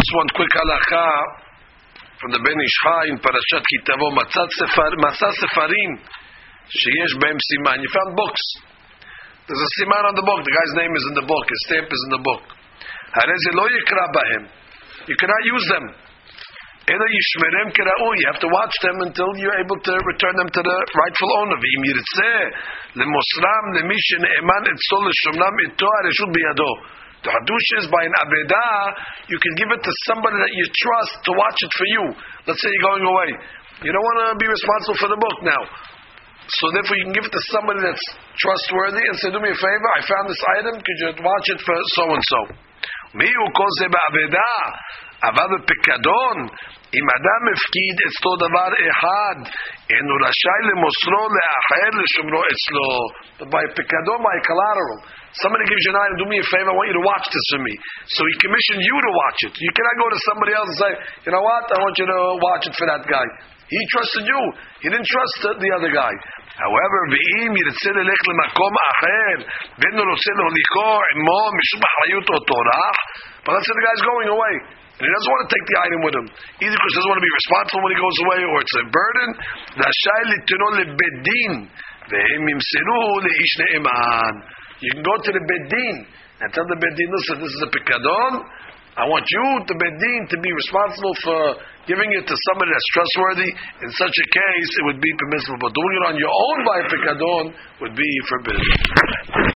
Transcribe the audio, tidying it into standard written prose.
Just one quick halacha from the Ben Ish Chai in Parashat Ki Tavo, Masah Sefarim sheyesh behem siman. You found books. There's a siman on the book. The guy's name is in the book. His stamp is in the book. Harei ze lo yikra bahem. You cannot use them. Ela yishmerem kera'u. You have to watch them until you're able to return them to the rightful owner. V'im yirtzeh lemosram lemi shene'eman etzol l'shomnam ito hareshut biyado. The hadush is by an abedah, you can give it to somebody that you trust to watch it for you. Let's say you're going away. You don't want to be responsible for the book now. So therefore you can give it to somebody that's trustworthy and say, do me a favor, I found this item, could you watch it for so-and-so? Mi'u kol ze ba'abedah, avad b'pikadon, im adam mefkid etzlo davar ehad, enu rashay lemosro le'acher l'shomro etzlo. But by pikadon, by collateral, somebody gives you an item, do me a favor, I want you to watch this for me. So he commissioned you to watch it. You cannot go to somebody else and say, you know what, I want you to watch it for that guy. He trusted you. He didn't trust the other guy. However, ואם ירצה ללך למקום אחר, ואינו רוצה להוליכו עמו משום אחריות או טורח, but let's say the guy's going away, and he doesn't want to take the item with him, either because he doesn't want to be responsible when he goes away, or it's a burden, רשאי ליתנו לבית דין, והם ימסרוהו לאיש נאמן. You can go to the beit din and tell the beit din, listen, this is a pikadon. I want you, the beit din, to be responsible for giving it to somebody that's trustworthy. In such a case, it would be permissible. But doing it on your own by a pikadon would be forbidden.